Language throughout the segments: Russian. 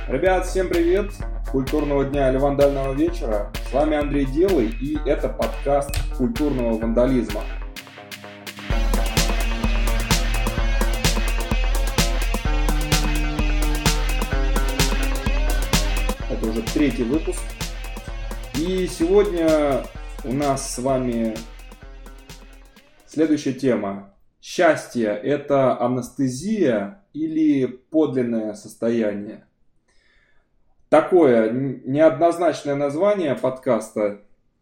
Ребят, всем привет! Культурного дня или вандального вечера. С вами Андрей Делый, и это подкаст культурного вандализма. Это уже третий выпуск. И сегодня у нас с вами следующая тема. Счастье – это анестезия или подлинное состояние? Такое неоднозначное название подкаста,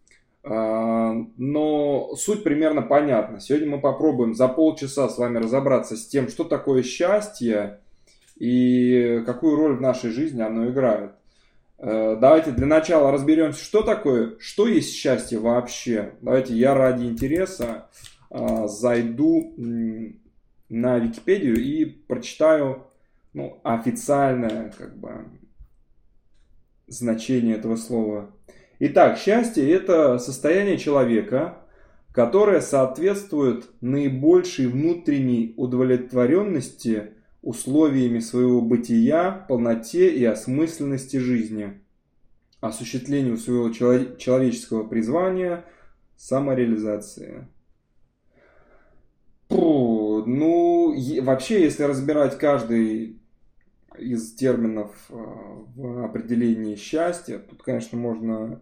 но суть примерно понятна. Сегодня мы попробуем за полчаса с вами разобраться с тем, что такое счастье и какую роль в нашей жизни оно играет. Давайте для начала разберемся, что есть счастье вообще. Давайте я ради интереса зайду на Википедию и прочитаю официальное значение этого слова. Итак, счастье – это состояние человека, которое соответствует наибольшей внутренней удовлетворенности условиями своего бытия, полноте и осмысленности жизни, осуществлению своего человеческого призвания, самореализации. Вообще, если разбирать каждый из терминов в определении счастья, тут, конечно, можно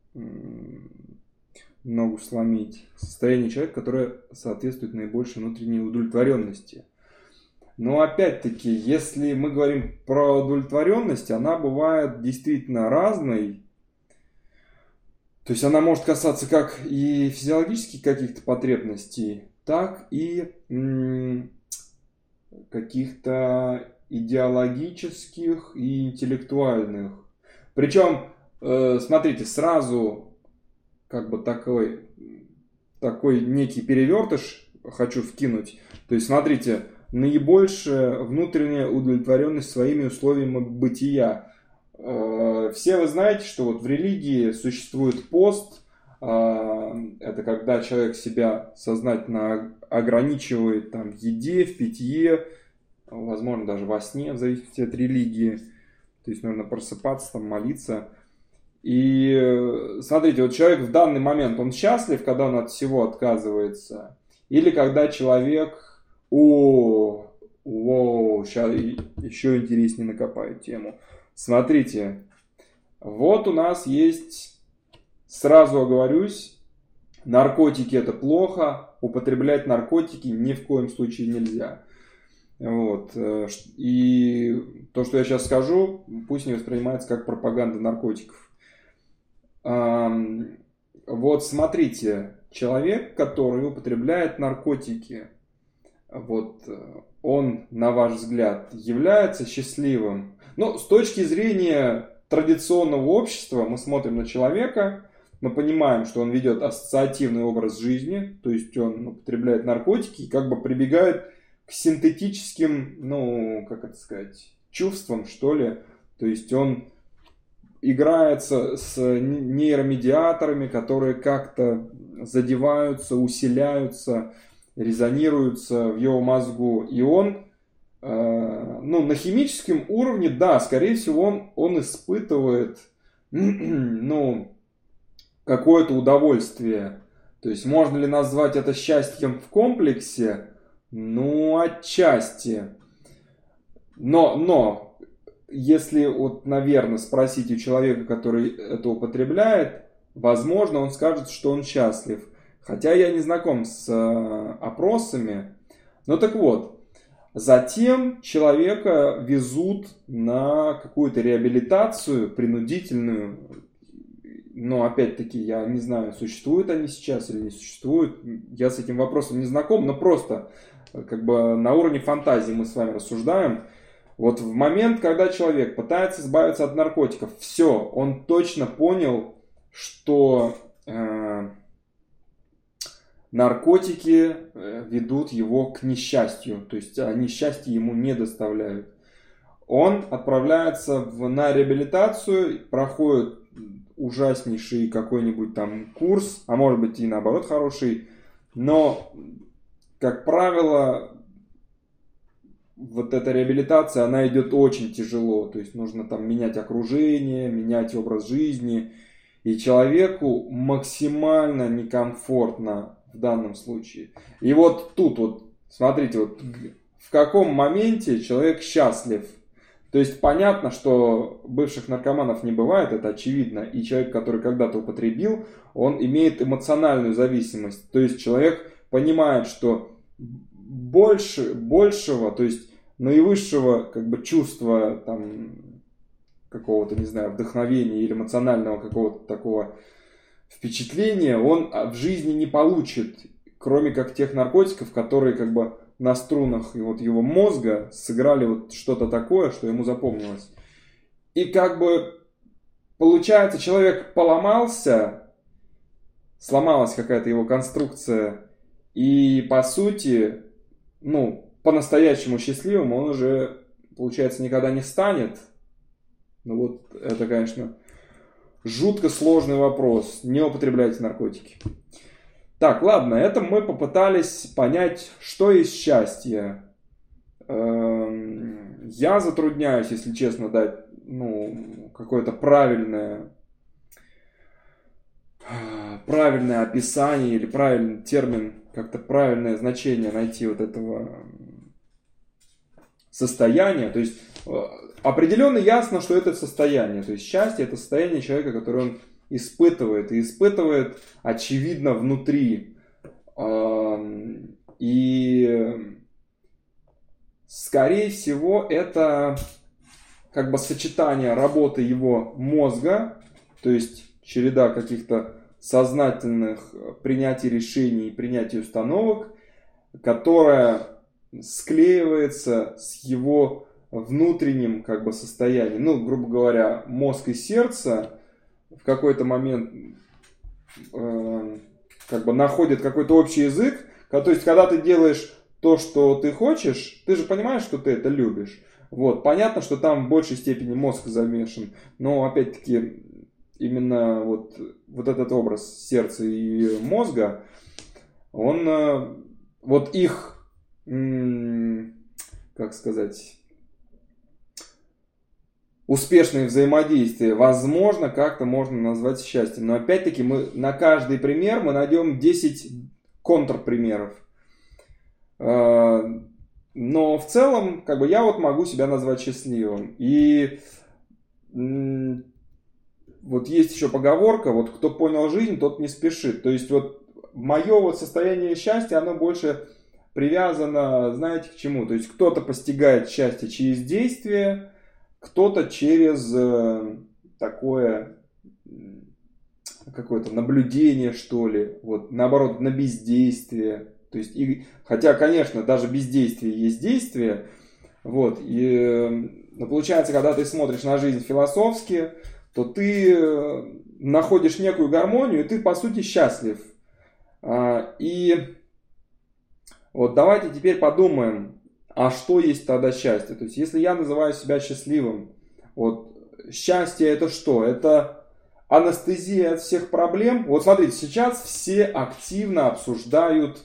ногу сломить. Состояние человека, которое соответствует наибольшей внутренней удовлетворенности. Но опять-таки, если мы говорим про удовлетворенность, она бывает действительно разной. То есть она может касаться как и физиологических каких-то потребностей, так и каких-то идеологических и интеллектуальных. Причем, смотрите, сразу такой некий перевертыш хочу вкинуть. То есть, смотрите, наибольшая внутренняя удовлетворенность своими условиями бытия. Все вы знаете, что в религии существует пост. Это когда человек себя сознательно ограничивает в еде, в питье, возможно, даже во сне, в зависимости от религии. То есть нужно просыпаться, молиться. И смотрите, человек в данный момент, он счастлив, когда он от всего отказывается? Или когда человек, сейчас еще интереснее накопаю тему. Смотрите, вот у нас есть, сразу оговорюсь, наркотики это плохо, употреблять наркотики ни в коем случае нельзя. И то, что я сейчас скажу, пусть не воспринимается как пропаганда наркотиков. Смотрите, человек, который употребляет наркотики, он, на ваш взгляд, является счастливым? С точки зрения традиционного общества, мы смотрим на человека, мы понимаем, что он ведет ассоциативный образ жизни, то есть он употребляет наркотики и прибегает к синтетическим, чувствам, что ли. То есть он играется с нейромедиаторами, которые как-то задеваются, усиляются, резонируются в его мозгу. И он, на химическом уровне, да, скорее всего, он испытывает, какое-то удовольствие. То есть можно ли назвать это счастьем в комплексе? Отчасти. Но если наверное, спросить у человека, который это употребляет, возможно, он скажет, что он счастлив. Хотя я не знаком с опросами. Затем человека везут на какую-то реабилитацию принудительную. Но опять-таки я не знаю, существуют они сейчас или не существуют. Я с этим вопросом не знаком, но просто на уровне фантазии мы с вами рассуждаем. В момент, когда человек пытается избавиться от наркотиков, все, он точно понял, что наркотики ведут его к несчастью. То есть они счастья ему не доставляют. Он отправляется на реабилитацию, проходит ужаснейший какой-нибудь курс, а может быть и наоборот хороший, но, как правило, вот эта реабилитация, она идет очень тяжело. То есть нужно там менять окружение, менять образ жизни. И человеку максимально некомфортно в данном случае. И вот тут вот, смотрите, вот в каком моменте человек счастлив. То есть понятно, что бывших наркоманов не бывает, это очевидно. И человек, который когда-то употребил, он имеет эмоциональную зависимость. То есть человек понимает, что большего, то есть наивысшего как бы чувства там, какого-то, не знаю, вдохновения или эмоционального какого-то такого впечатления он в жизни не получит, кроме как тех наркотиков, которые как бы на струнах и вот его мозга сыграли вот что-то такое, что ему запомнилось. И как бы получается, человек поломался, сломалась какая-то его конструкция, и по сути, ну, по-настоящему счастливым он уже, получается, никогда не станет. Ну вот это, конечно, жутко сложный вопрос. Не употребляйте наркотики. Так, ладно, это мы попытались понять, что есть счастье. Я затрудняюсь, если честно, дать какое-то правильное описание или правильный термин, как-то правильное значение найти вот этого состояния. То есть определенно ясно, что это состояние. То есть счастье — это состояние человека, которое он испытывает. И испытывает, очевидно, внутри. И, скорее всего, это как бы сочетание работы его мозга, то есть череда каких-то сознательных принятий решений, принятий установок, которая склеивается с его внутренним как бы состоянием. Ну, грубо говоря, мозг и сердце в какой-то момент как бы находят какой-то общий язык. То есть, когда ты делаешь то, что ты хочешь, ты же понимаешь, что ты это любишь. Вот. Понятно, что там в большей степени мозг замешан, но опять-таки именно вот этот образ сердца и мозга, он вот их, как сказать, успешное взаимодействие, возможно, как-то можно назвать счастьем. Но опять-таки мы на каждый пример мы найдем 10 контрпримеров. Но в целом, как бы я вот могу себя назвать счастливым. И вот есть еще поговорка, вот кто понял жизнь, тот не спешит. То есть вот мое вот состояние счастья, оно больше привязано, знаете, к чему? То есть кто-то постигает счастье через действие, кто-то через такое какое-то наблюдение, что ли, вот наоборот, на бездействие. То есть, хотя, конечно, даже бездействие есть действие, вот, но получается, когда ты смотришь на жизнь философски, то ты находишь некую гармонию, и ты, по сути, счастлив. И вот давайте теперь подумаем, а что есть тогда счастье? То есть, если я называю себя счастливым, вот счастье это что? Это анестезия от всех проблем. Вот смотрите, сейчас все активно обсуждают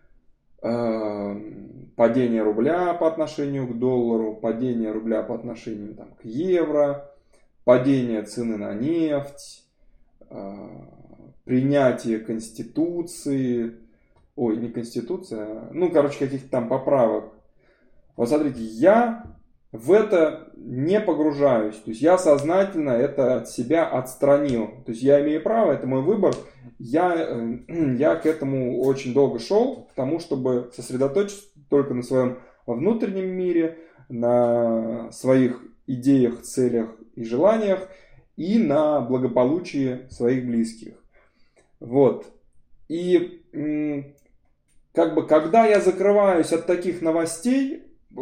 падение рубля по отношению к доллару, падение рубля по отношению там, к евро, падение цены на нефть, принятие Конституции, не Конституция, каких-то там поправок. Вот смотрите, я в это не погружаюсь. То есть я сознательно это от себя отстранил. То есть я имею право, это мой выбор. Я к этому очень долго шел, к тому, чтобы сосредоточиться только на своем внутреннем мире, на своих идеях, целях и желаниях и на благополучии своих близких. Вот. И как бы когда я закрываюсь от таких новостей,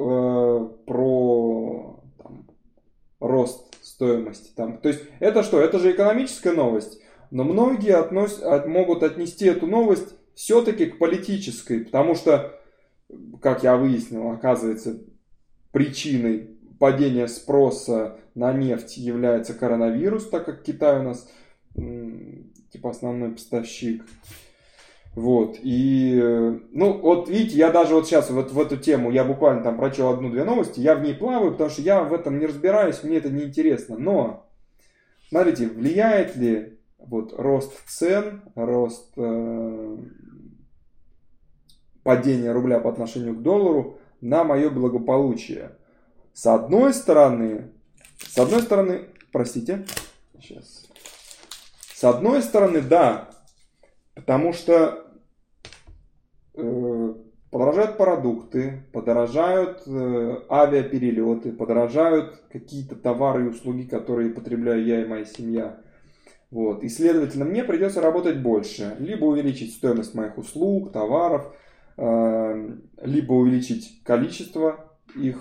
про рост стоимости. То есть это что? Это же экономическая новость. Но многие могут отнести эту новость все-таки к политической. Потому что, как я выяснил, оказывается, причиной падения спроса на нефть является коронавирус, так как Китай у нас типа основной поставщик. Вот, ну, вот видите, я даже вот сейчас вот в эту тему, я буквально там прочел одну-две новости, я в ней плаваю, потому что я в этом не разбираюсь, мне это не интересно. Но, смотрите, влияет ли вот рост цен, рост падения рубля по отношению к доллару на мое благополучие? С одной стороны, простите, сейчас. С одной стороны, да, потому что подорожают продукты, подорожают авиаперелеты, подорожают какие-то товары и услуги, которые потребляю я и моя семья. Вот. И, следовательно, мне придется работать больше. Либо увеличить стоимость моих услуг, товаров, либо увеличить количество их.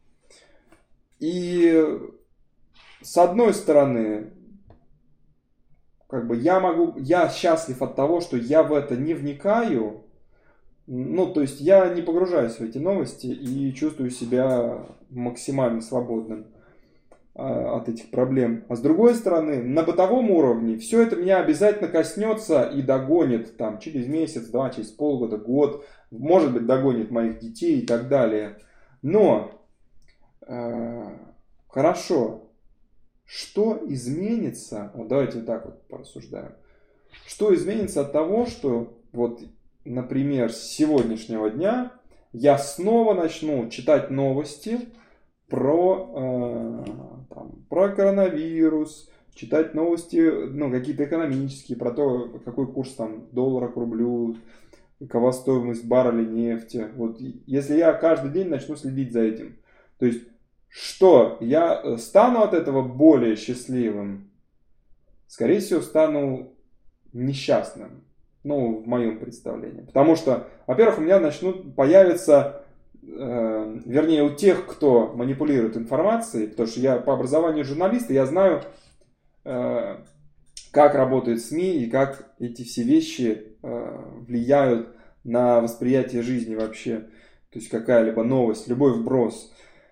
И с одной стороны, как бы я счастлив от того, что я в это не вникаю. Ну, то есть я не погружаюсь в эти новости и чувствую себя максимально свободным от этих проблем. А с другой стороны, на бытовом уровне все это меня обязательно коснется и догонит там через месяц, два, через полгода, год. Может быть, догонит моих детей и так далее. Но, хорошо. Что изменится, вот давайте вот так вот порассуждаем, что изменится от того, что вот, например, с сегодняшнего дня я снова начну читать новости про коронавирус, читать новости, ну, какие-то экономические, про то, какой курс там доллара к рублю, какова стоимость барреля нефти. Вот, если я каждый день начну следить за этим, то есть что, я стану от этого более счастливым? Скорее всего, стану несчастным. Ну, в моем представлении. Потому что, во-первых, у меня начнут появиться, вернее, у тех, кто манипулирует информацией, потому что я по образованию журналист, и я знаю, как работают СМИ и как эти все вещи влияют на восприятие жизни вообще. То есть какая-либо новость, любой вброс.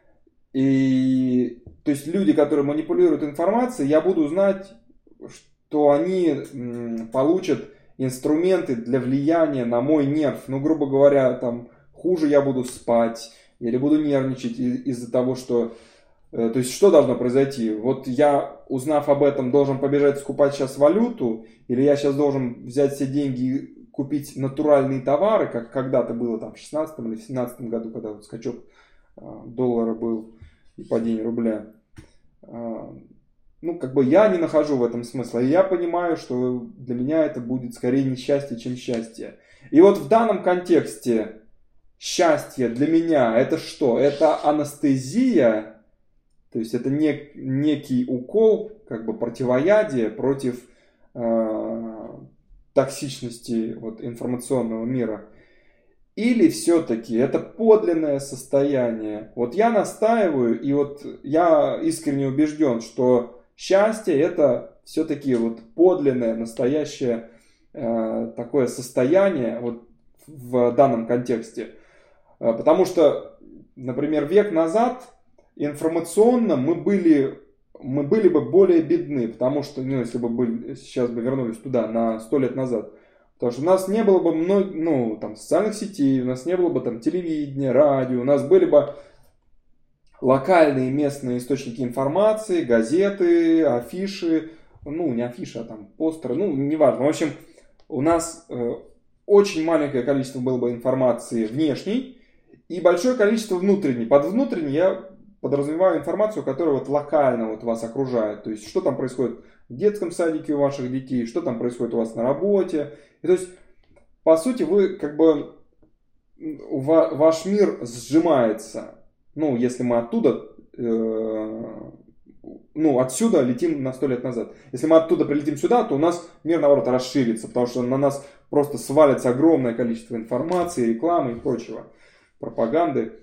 И то есть люди, которые манипулируют информацией, я буду знать, что они получат инструменты для влияния на мой нерв. Ну, грубо говоря, там хуже я буду спать или буду нервничать из-за того, что... То есть что должно произойти? Вот я, узнав об этом, должен побежать скупать сейчас валюту, или я сейчас должен взять все деньги и купить натуральные товары, как когда-то было там в 16 или в 17 году, когда вот скачок доллара был и падение рубля. Ну, как бы я не нахожу в этом смысла. И я понимаю, что для меня это будет скорее несчастье, чем счастье. И вот в данном контексте счастье для меня это что? Это анестезия, то есть это некий укол, как бы противоядие против токсичности вот, информационного мира. Или все-таки это подлинное состояние? Вот я настаиваю, и вот я искренне убежден, что счастье это все-таки вот подлинное, настоящее такое состояние вот в данном контексте. Потому что, например, век назад информационно мы были бы более бедны, потому что, ну, если бы сейчас бы вернулись туда на 100 лет назад, потому что у нас не было бы там, социальных сетей, у нас не было бы там телевидения, радио, у нас были бы локальные местные источники информации, газеты, афиши, ну не афиши, а там постеры, ну неважно. В общем, у нас очень маленькое количество было бы информации внешней и большое количество внутренней. Под внутренней я подразумеваю информацию, которая вот локально вот вас окружает. То есть, что там происходит в детском садике у ваших детей, что там происходит у вас на работе. И, то есть, по сути, вы как бы ваш мир сжимается. Ну, если мы оттуда, отсюда летим на 100 лет назад. Если мы оттуда прилетим сюда, то у нас мир, наоборот, расширится, потому что на нас просто свалится огромное количество информации, рекламы и прочего, пропаганды.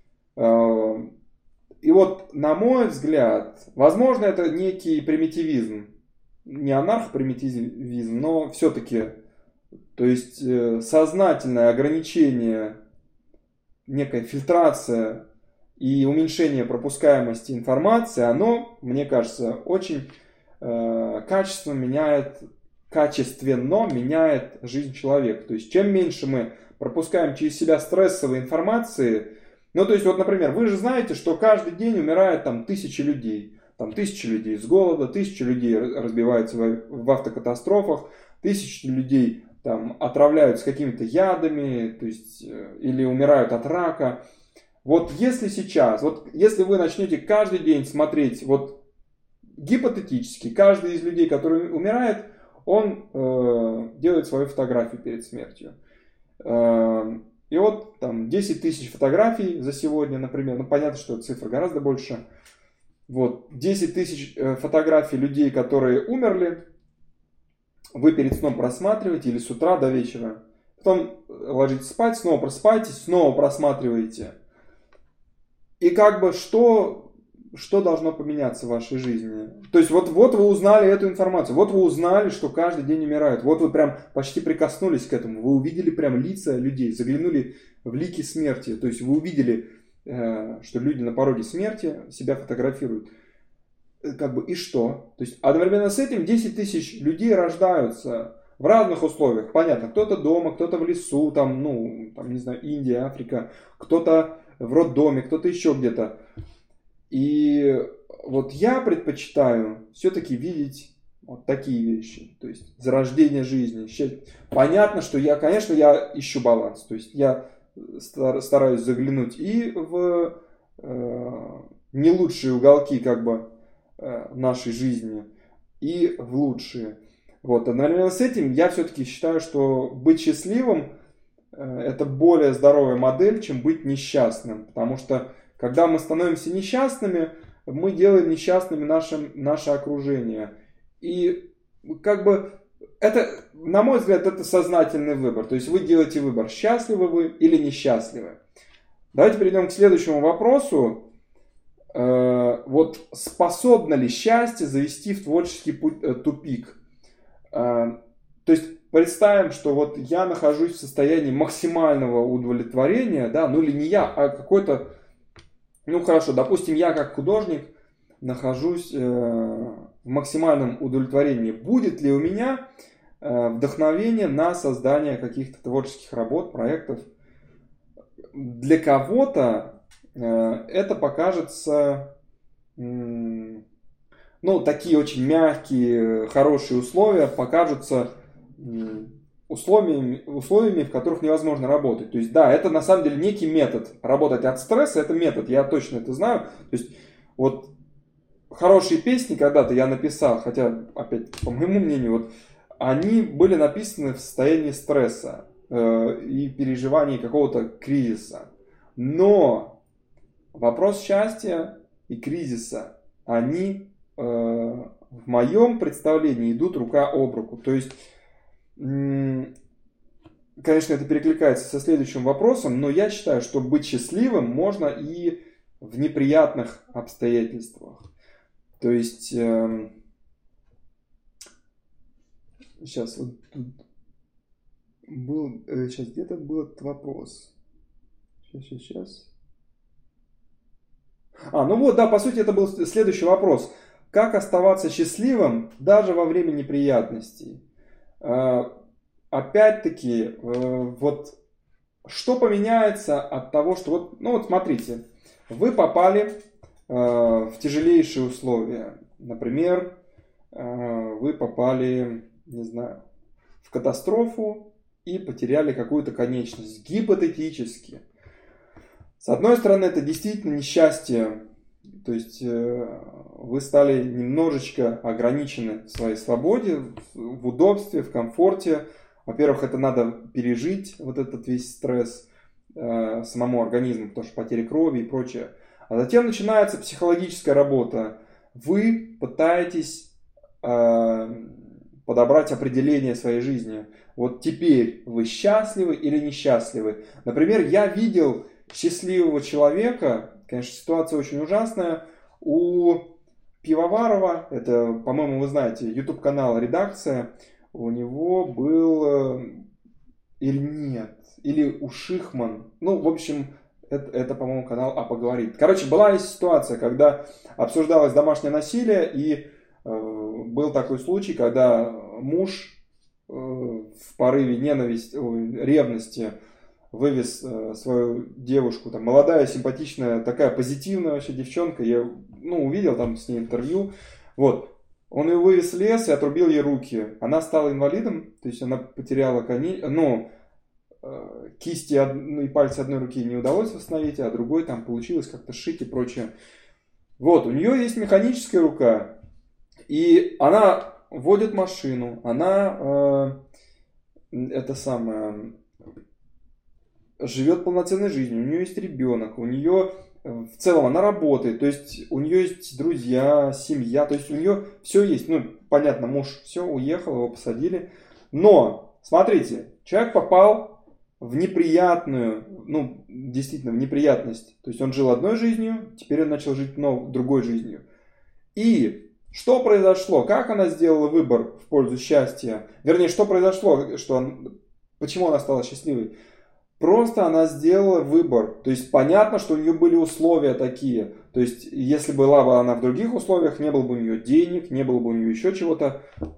И вот, на мой взгляд, возможно, это некий примитивизм, не анархопримитивизм, но все-таки, то есть сознательное ограничение, некая фильтрация и уменьшение пропускаемости информации, оно, мне кажется, очень качественно меняет качественно меняет жизнь человека. То есть, чем меньше мы пропускаем через себя стрессовой информации, ну, то есть, вот, например, вы же знаете, что каждый день умирает там 1000 людей. Там 1000 людей с голода, 1000 людей разбиваются в автокатастрофах, 1000 людей там отравляются какими-то ядами, то есть, или умирают от рака. Вот если сейчас, вот если вы начнете каждый день смотреть, вот гипотетически, каждый из людей, который умирает, он делает свою фотографию перед смертью. И вот там 10 тысяч фотографий за сегодня, например, ну понятно, что цифра гораздо больше. Вот 10 тысяч фотографий людей, которые умерли, вы перед сном просматриваете или с утра до вечера. Потом ложитесь спать, снова просыпаетесь, снова просматриваете. И как бы что должно поменяться в вашей жизни? То есть вот вы узнали эту информацию, вот вы узнали, что каждый день умирают, вот вы прям почти прикоснулись к этому, вы увидели прям лица людей, заглянули в лики смерти, то есть вы увидели, что люди на пороге смерти себя фотографируют. Как бы и что? То есть одновременно с этим 10 тысяч людей рождаются в разных условиях. Понятно, кто-то дома, кто-то в лесу, там, ну, там, не знаю, Индия, Африка, кто-то в роддоме, кто-то еще где-то. И вот я предпочитаю все-таки видеть вот такие вещи. То есть зарождение жизни. Понятно, что конечно, я ищу баланс. То есть я стараюсь заглянуть и в не лучшие уголки как бы нашей жизни, и в лучшие. Вот. Одновременно с этим я все-таки считаю, что быть счастливым это более здоровая модель, чем быть несчастным. Потому что когда мы становимся несчастными, мы делаем несчастными наше окружение. И как бы это, на мой взгляд, это сознательный выбор. То есть вы делаете выбор, счастливы вы или несчастливы. Давайте перейдем к следующему вопросу. Вот способно ли счастье завести в творческий тупик? То есть представим, что вот я нахожусь в состоянии максимального удовлетворения, да, ну или не я, а какой-то, ну хорошо, допустим, я как художник нахожусь в максимальном удовлетворении. Будет ли у меня вдохновение на создание каких-то творческих работ, проектов? Для кого-то это покажется, ну, такие очень мягкие, хорошие условия покажутся условиями, в которых невозможно работать. То есть, да, это на самом деле некий метод. Работать от стресса — это метод, я точно это знаю. То есть, вот хорошие песни когда-то я написал, хотя, опять, по моему мнению, вот, они были написаны в состоянии стресса и переживания какого-то кризиса. Но вопрос счастья и кризиса, они в моем представлении идут рука об руку. То есть, конечно, это перекликается со следующим вопросом, но я считаю, что быть счастливым можно и в неприятных обстоятельствах. То есть, сейчас вот тут сейчас где-то был этот вопрос. Сейчас. Ну вот, да, по сути, это был следующий вопрос. Как оставаться счастливым даже во время неприятностей? Опять-таки, вот что поменяется от того, что вот, ну вот смотрите, вы попали в тяжелейшие условия. Например, вы попали, не знаю, в катастрофу и потеряли какую-то конечность, гипотетически. С одной стороны, это действительно несчастье, то есть вы стали немножечко ограничены в своей свободе, в удобстве, в комфорте. Во-первых, это надо пережить, вот этот весь стресс самому организму, потому что потеря крови и прочее. А затем начинается психологическая работа. Вы пытаетесь подобрать определение своей жизни. Вот теперь вы счастливы или несчастливы? Например, я видел счастливого человека, конечно, ситуация очень ужасная, у Пивоварова, это, по-моему, вы знаете, YouTube-канал «Редакция», у него был, или нет, или у Шихман, ну, в общем, это по-моему, канал «А поговорит». Короче, была ситуация, когда обсуждалось домашнее насилие, и был такой случай, когда муж в порыве ненависти, ревности вывез свою девушку, там, молодая, симпатичная, такая позитивная вообще девчонка, я, увидел там с ней интервью, вот, он ее вывез в лес и отрубил ей руки, она стала инвалидом, то есть она потеряла кисти и пальцы одной руки не удалось восстановить, а другой там получилось как-то сшить и прочее. Вот, у нее есть механическая рука, и она водит машину, она живет полноценной жизнью, у нее есть ребенок, у нее в целом она работает, то есть у нее есть друзья, семья, то есть у нее все есть. Понятно, муж все, уехал, его посадили. Но, смотрите, человек попал в неприятную, действительно, в неприятность. То есть он жил одной жизнью, теперь он начал жить другой жизнью. И что произошло? Как она сделала выбор в пользу счастья? Вернее, что произошло? Почему она стала счастливой? Просто она сделала выбор. То есть понятно, что у нее были условия такие. То есть если была бы она в других условиях, не было бы у нее денег, не было бы у нее еще чего-то,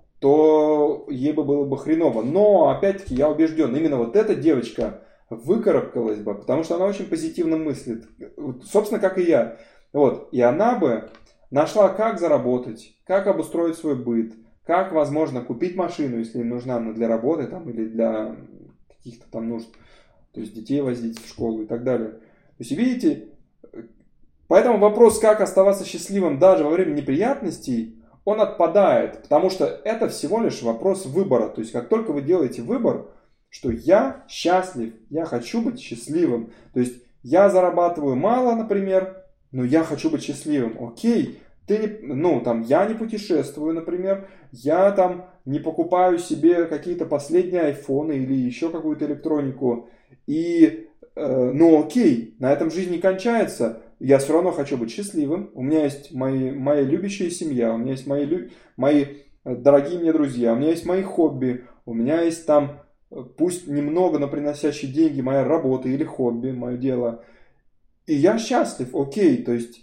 то ей было бы хреново. Но, опять-таки, я убежден, именно вот эта девочка выкарабкалась бы, потому что она очень позитивно мыслит. Собственно, как и я. Вот. И она бы нашла, как заработать, как обустроить свой быт, как, возможно, купить машину, если им нужна она для работы там, или для каких-то там нужд. То есть детей возить в школу и так далее. То есть, видите, поэтому вопрос, как оставаться счастливым даже во время неприятностей, он отпадает, потому что это всего лишь вопрос выбора. То есть, как только вы делаете выбор, что я счастлив, я хочу быть счастливым. То есть, я зарабатываю мало, например, но я хочу быть счастливым. Окей, я не путешествую, например, я там не покупаю себе какие-то последние айфоны или еще какую-то электронику. И, окей, на этом жизнь не кончается. Я все равно хочу быть счастливым. У меня есть моя любящая семья, у меня есть мои дорогие мне друзья, у меня есть мои хобби, у меня есть там, пусть немного, но приносящие деньги, моя работа или хобби, мое дело. И я счастлив, окей, то есть,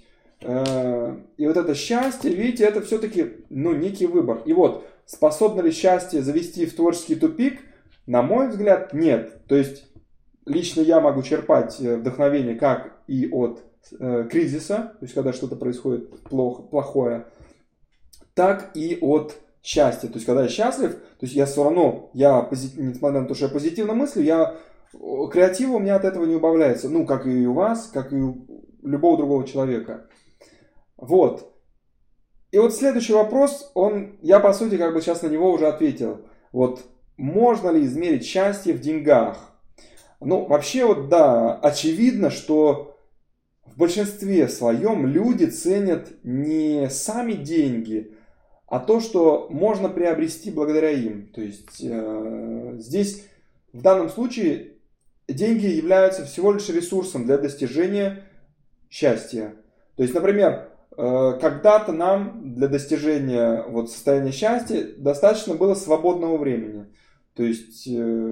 и вот это счастье, видите, это все-таки, некий выбор. И вот, способно ли счастье завести в творческий тупик? На мой взгляд, нет. То есть, лично я могу черпать вдохновение как и от кризиса, то есть когда что-то происходит плохое, так и от счастья. То есть когда я счастлив, то есть я все равно, несмотря на то, что я позитивно мыслю, креатива у меня от этого не убавляется. Как и у вас, как и у любого другого человека. Вот. И вот следующий вопрос, я по сути как бы сейчас на него уже ответил. Вот можно ли измерить счастье в деньгах? Вообще да, очевидно, что в большинстве своем люди ценят не сами деньги, а то, что можно приобрести благодаря им. То есть здесь в данном случае деньги являются всего лишь ресурсом для достижения счастья. То есть, например, когда-то нам для достижения состояния счастья достаточно было свободного времени. То есть,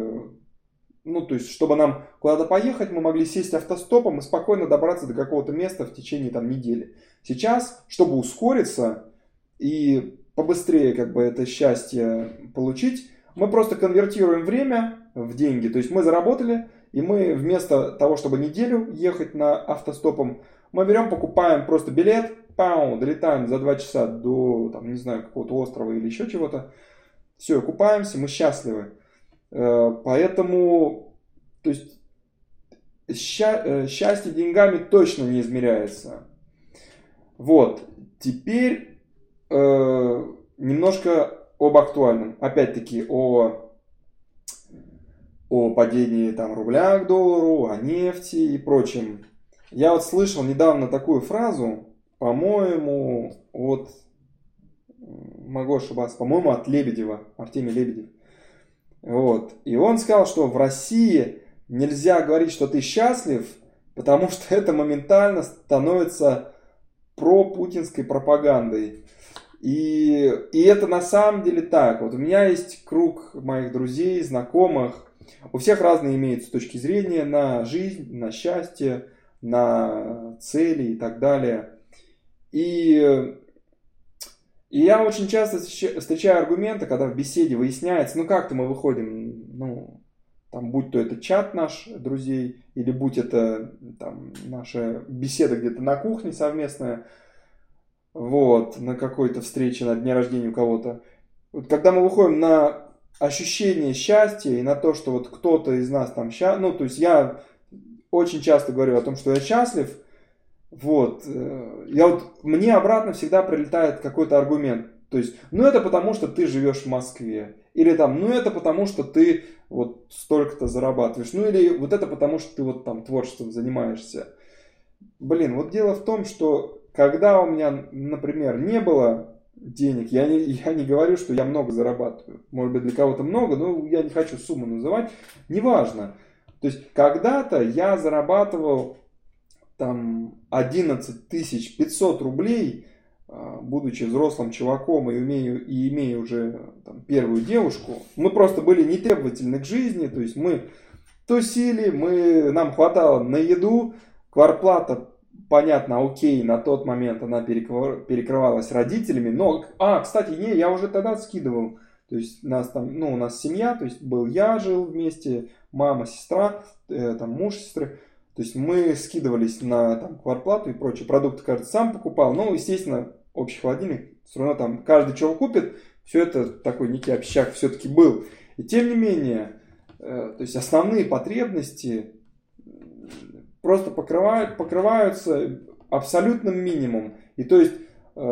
чтобы нам куда-то поехать, мы могли сесть автостопом и спокойно добраться до какого-то места в течение недели. Сейчас, чтобы ускориться и побыстрее это счастье получить, мы просто конвертируем время в деньги. То есть мы заработали, и мы вместо того, чтобы неделю ехать на автостопом, мы берем, покупаем просто билет, долетаем за 2 часа до, какого-то острова или еще чего-то. Все, купаемся, мы счастливы. Поэтому, то есть, счастье деньгами точно не измеряется. Вот, теперь немножко об актуальном. Опять-таки о падении рубля к доллару, о нефти и прочем. Я слышал недавно такую фразу, по-моему, могу ошибаться, по-моему, от Лебедева, Артемий Лебедев. Вот. И он сказал, что в России нельзя говорить, что ты счастлив, потому что это моментально становится пропутинской пропагандой. И это на самом деле так. У меня есть круг моих друзей, знакомых. У всех разные имеются точки зрения на жизнь, на счастье, на цели и так далее. И И я очень часто встречаю аргументы, когда в беседе выясняется, ну как-то мы выходим, ну, там, будь то это чат наш друзей, или будь это там наша беседа где-то на кухне совместная, вот, на какой-то встрече, на дне рождения у кого-то. Вот когда мы выходим на ощущение счастья и на то, что вот кто-то из нас там счастлив, ну, то есть я очень часто говорю о том, что я счастлив, вот, мне обратно всегда прилетает какой-то аргумент. То есть, ну это потому, что ты живешь в Москве. Или там, ну это потому, что ты вот столько-то зарабатываешь. Ну или вот это потому, что ты вот там творчеством занимаешься. Блин, вот дело в том, что когда у меня, например, не было денег, я не говорю, что я много зарабатываю. Может быть, для кого-то много, но я не хочу сумму называть. Неважно. То есть, когда-то я зарабатывал там 11 500 рублей, будучи взрослым чуваком и имея уже там, первую девушку. Мы просто были не требовательны к жизни, то есть мы тусили, нам хватало на еду, квартплата, понятно, окей, на тот момент она перекрывалась родителями, но, кстати, я уже тогда скидывал, то есть у нас семья, то есть я жил вместе, мама, сестра, там муж, сестры. То есть мы скидывались на там, квартплату и прочие продукты, каждый сам покупал. Ну, естественно, общий холодильник, все равно там каждый чего купит, все это такой некий общак все-таки был. И тем не менее, то есть основные потребности просто покрываются абсолютным минимумом. И то есть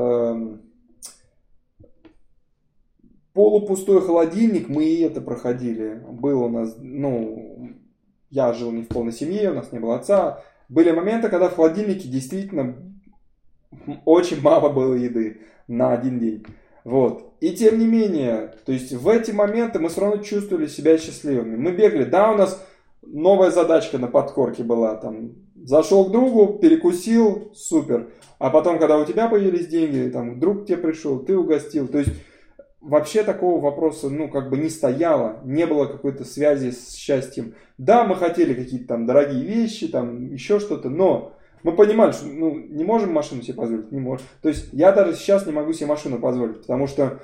полупустой холодильник, мы и это проходили. Был у нас, я жил не в полной семье, у нас не было отца. Были моменты, когда в холодильнике действительно очень мало было еды на один день. Вот. И тем не менее, то есть в эти моменты мы все равно чувствовали себя счастливыми. Мы бегали, да, у нас новая задачка на подкорке была. Там, зашел к другу, перекусил, супер. А потом, когда у тебя появились деньги, там, друг к тебе пришел, ты угостил. То есть вообще такого вопроса, не стояло, не было какой-то связи с счастьем. Да, мы хотели какие-то там дорогие вещи, там еще что-то, но мы понимали, что не можем машину себе позволить, не можем. То есть я даже сейчас не могу себе машину позволить, потому что...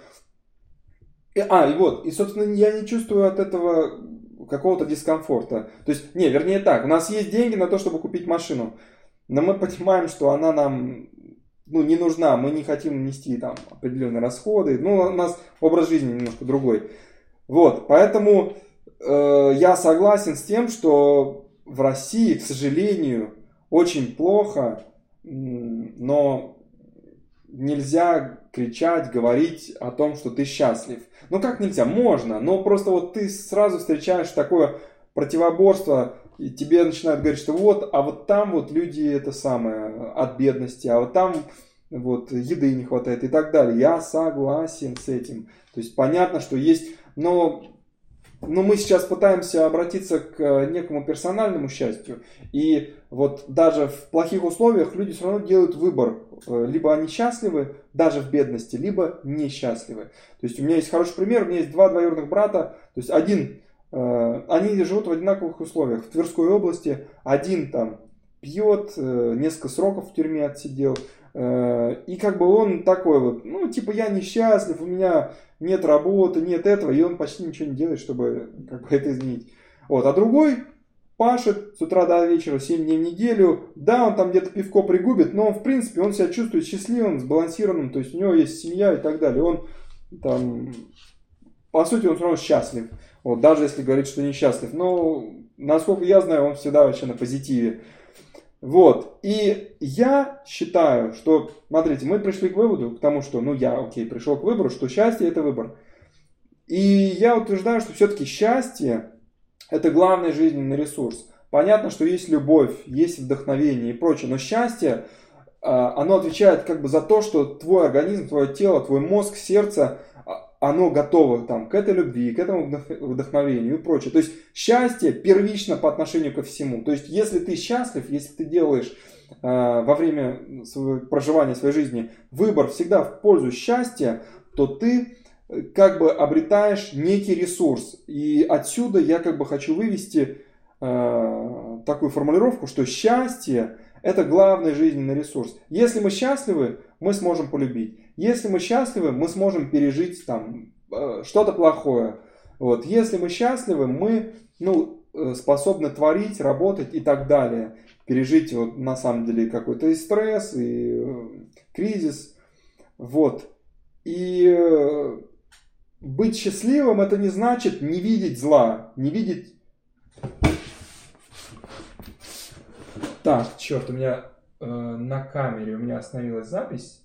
И собственно, я не чувствую от этого какого-то дискомфорта. То есть, вернее так, у нас есть деньги на то, чтобы купить машину, но мы понимаем, что она нам... не нужна, мы не хотим нести там определенные расходы, у нас образ жизни немножко другой. Вот, поэтому я согласен с тем, что в России, к сожалению, очень плохо, но нельзя кричать, говорить о том, что ты счастлив. Как нельзя? Можно, но просто вот ты сразу встречаешь такое противоборство, и тебе начинают говорить, что вот там вот люди это самое от бедности, а вот там вот еды не хватает и так далее. Я согласен с этим. То есть понятно, что есть, но мы сейчас пытаемся обратиться к некому персональному счастью. И вот даже в плохих условиях люди все равно делают выбор. Либо они счастливы, даже в бедности, либо несчастливы. То есть у меня есть хороший пример. У меня есть два двоюродных брата. То есть они живут в одинаковых условиях. В Тверской области один там пьет, несколько сроков в тюрьме отсидел. И он такой вот, я несчастлив, у меня нет работы, нет этого, и он почти ничего не делает, чтобы это изменить. Вот. А другой пашет с утра до вечера, 7 дней в неделю. Да, он там где-то пивко пригубит, но в принципе он себя чувствует счастливым, сбалансированным, то есть у него есть семья и так далее. Он там, по сути, он все равно счастлив. Вот, даже если говорит, что несчастлив. Но, насколько я знаю, он всегда вообще на позитиве. Вот. И я считаю, что, смотрите, мы пришли к выводу, к тому, что, пришел к выбору, что счастье – это выбор. И я утверждаю, что все-таки счастье – это главный жизненный ресурс. Понятно, что есть любовь, есть вдохновение и прочее, но счастье, оно отвечает за то, что твой организм, твое тело, твой мозг, сердце, оно готово к этой любви, к этому вдохновению и прочее. То есть счастье первично по отношению ко всему. То есть если ты счастлив, если ты делаешь во время проживания своей жизни выбор всегда в пользу счастья, то ты обретаешь некий ресурс. И отсюда я хочу вывести такую формулировку, что счастье – это главный жизненный ресурс. Если мы счастливы, мы сможем полюбить. Если мы счастливы, мы сможем пережить там что-то плохое. Вот. Если мы счастливы, мы способны творить, работать и так далее. Пережить вот, на самом деле какой-то и стресс, и кризис. Вот. И быть счастливым — это не значит не видеть зла, не видеть... Так, черт, у меня на камере у меня остановилась запись.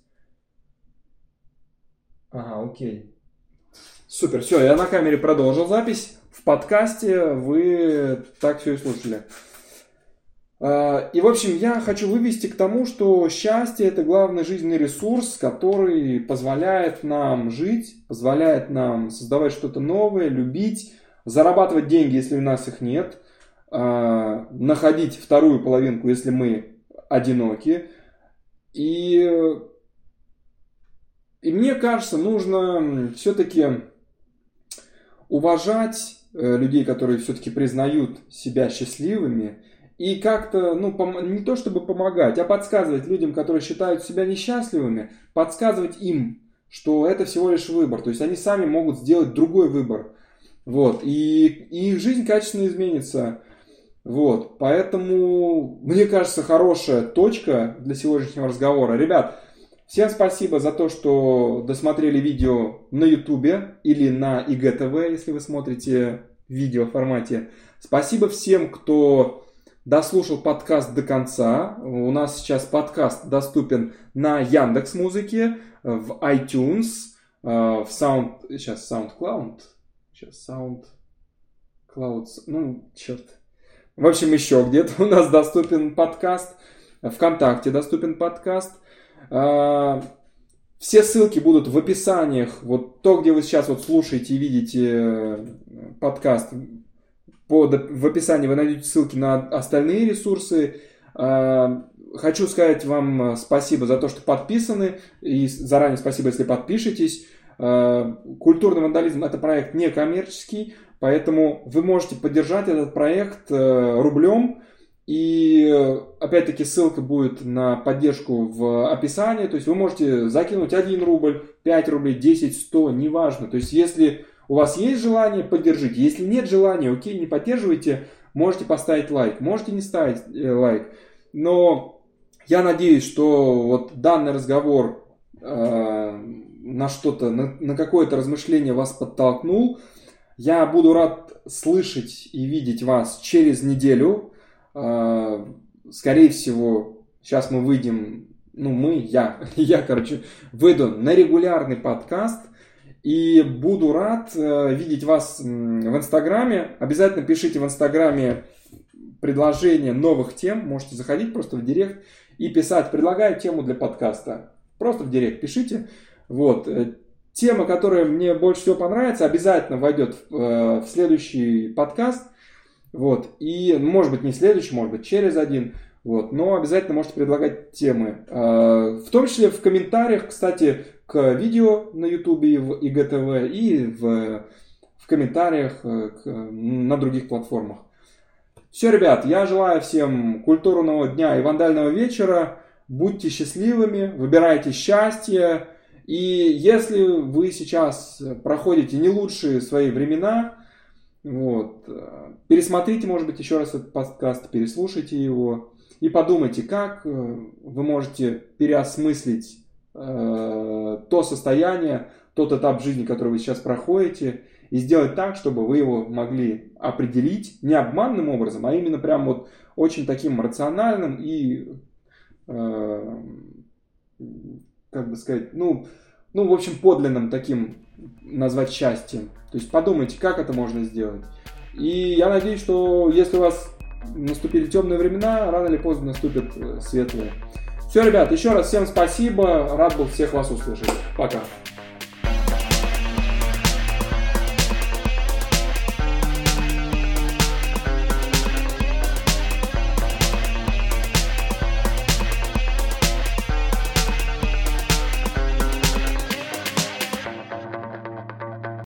Ага, окей. Супер, все, я на камере продолжил запись. В подкасте вы так все и слушали. И, в общем, я хочу вывести к тому, что счастье — это главный жизненный ресурс, который позволяет нам жить, позволяет нам создавать что-то новое, любить, зарабатывать деньги, если у нас их нет, находить вторую половинку, если мы одиноки. И мне кажется, нужно все-таки уважать людей, которые все-таки признают себя счастливыми, и как-то, не то чтобы помогать, а подсказывать людям, которые считают себя несчастливыми, подсказывать им, что это всего лишь выбор. То есть они сами могут сделать другой выбор. Вот. И их жизнь качественно изменится. Вот. Поэтому, мне кажется, хорошая точка для сегодняшнего разговора. Ребят, всем спасибо за то, что досмотрели видео на YouTube или на ИГТВ, если вы смотрите в видео формате. Спасибо всем, кто дослушал подкаст до конца. У нас сейчас подкаст доступен на Яндекс.Музыке, в iTunes, в SoundCloud. В общем, еще где-то у нас доступен подкаст. ВКонтакте доступен подкаст. Все ссылки будут в описаниях. Вот то, где вы сейчас вот слушаете и видите подкаст, в описании вы найдете ссылки на остальные ресурсы. Хочу сказать вам спасибо за то, что подписаны. И заранее спасибо, если подпишетесь. Культурный вандализм — это проект некоммерческий, поэтому вы можете поддержать этот проект рублем. И опять-таки ссылка будет на поддержку в описании. То есть вы можете закинуть 1 рубль, 5 рублей, 10, 100, неважно. То есть если у вас есть желание, поддержите. Если нет желания, окей, не поддерживайте, можете поставить лайк, можете не ставить лайк. Но я надеюсь, что вот данный разговор на что-то, на какое-то размышление вас подтолкнул. Я буду рад слышать и видеть вас через неделю. Скорее всего, сейчас мы выйдем, я выйду на регулярный подкаст. И буду рад видеть вас в Инстаграме. Обязательно пишите в Инстаграме предложения новых тем. Можете заходить просто в директ и писать: предлагаю тему для подкаста. Просто в директ пишите. Вот. Тема, которая мне больше всего понравится, обязательно войдет в следующий подкаст. Вот. И, может быть, не следующий, может быть, через один. Вот. Но обязательно можете предлагать темы. В том числе в комментариях, кстати, к видео на YouTube, в ИГТВ и в комментариях на других платформах. Все, ребят, я желаю всем культурного дня и вандального вечера. Будьте счастливыми, выбирайте счастье. И если вы сейчас проходите не лучшие свои времена, вот, пересмотрите, может быть, еще раз этот подкаст, переслушайте его и подумайте, как вы можете переосмыслить то состояние, тот этап жизни, который вы сейчас проходите, и сделать так, чтобы вы его могли определить не обманным образом, а именно прям вот очень таким рациональным и, как бы сказать, в общем, подлинным таким назвать счастьем. То есть подумайте, как это можно сделать. И я надеюсь, что если у вас наступили темные времена, рано или поздно наступят светлые. Все, ребят, еще раз всем спасибо. Рад был всех вас услышать. Пока.